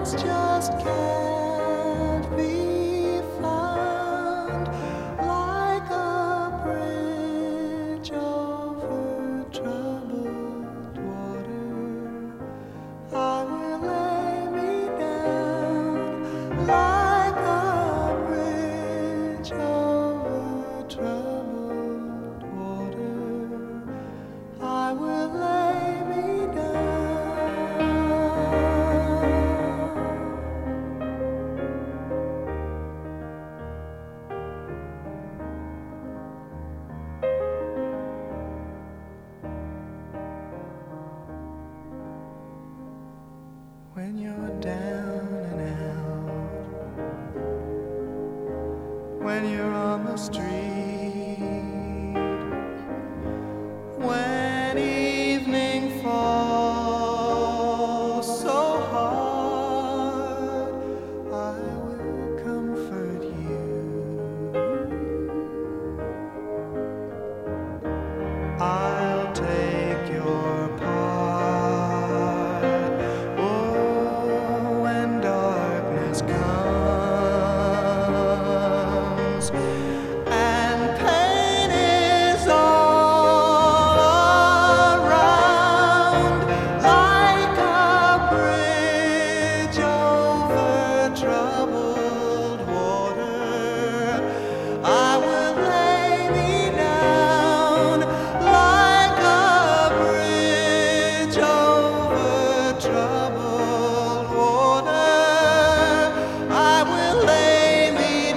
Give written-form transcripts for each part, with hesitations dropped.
just can't be found, like a bridge over troubled water. I will lay me down, like a bridge over troubled water. I will lay me down. When you're down and out, when you're on the street, when evening falls so hard, I will comfort you. I'll take your part. Oh, when darkness comes and pain is all around, like a bridge over troubled water, I will lay me down, like a bridge over troubled water. I will lay me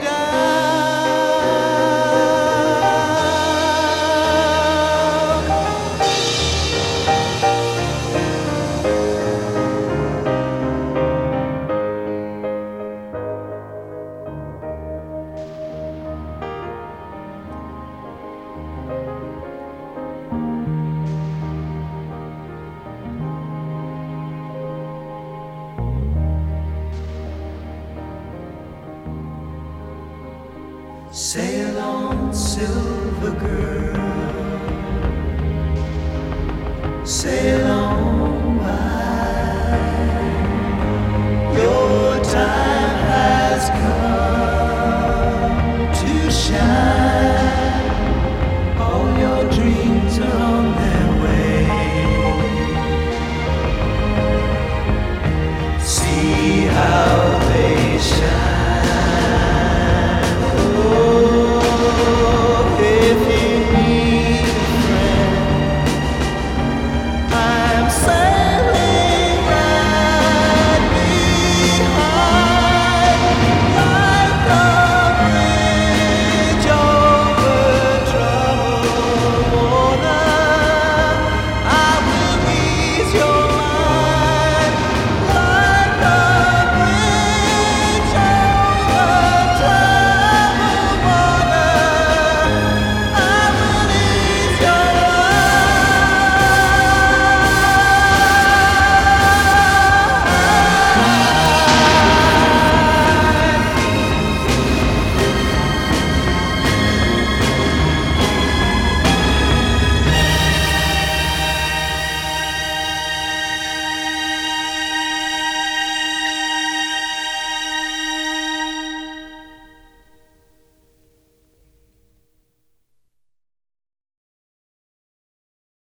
Sail on, silver girl, sail